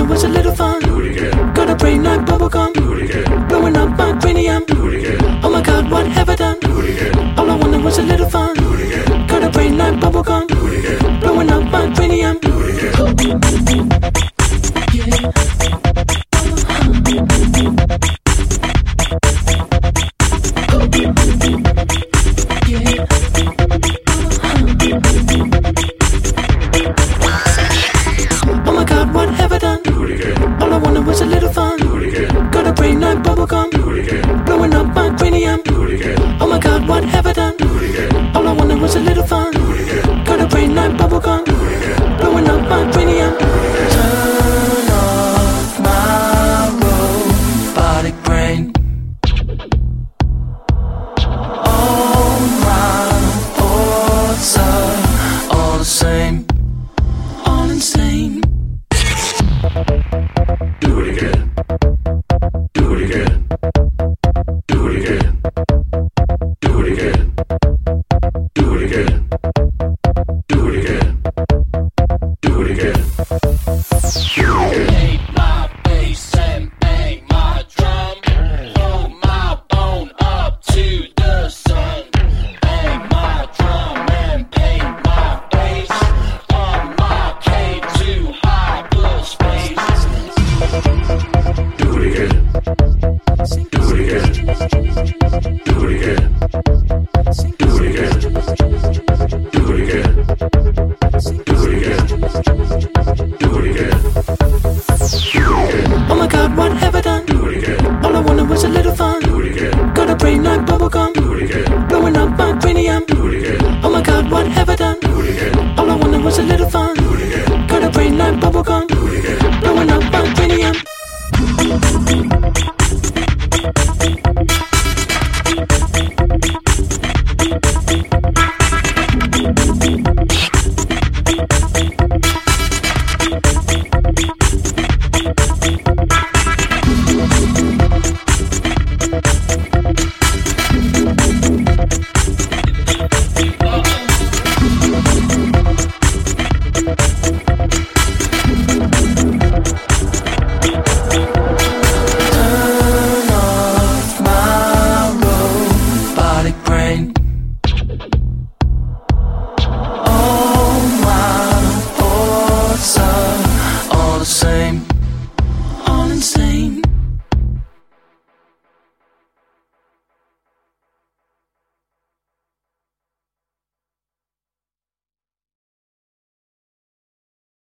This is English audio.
wanted was a little fun. Got a brain like bubblegum, blowing up my cranium. Oh my God, what have I done? All I wanted was a little fun. Got a brain like bubblegum, blowing up my cranium. Oh my God, what have I done? All I wanted was a little fun. Got a brain like bubblegum, blowing up my cranium. Oh my God, what have I done? All I wanted was a little fun. Got a brain like bubblegum.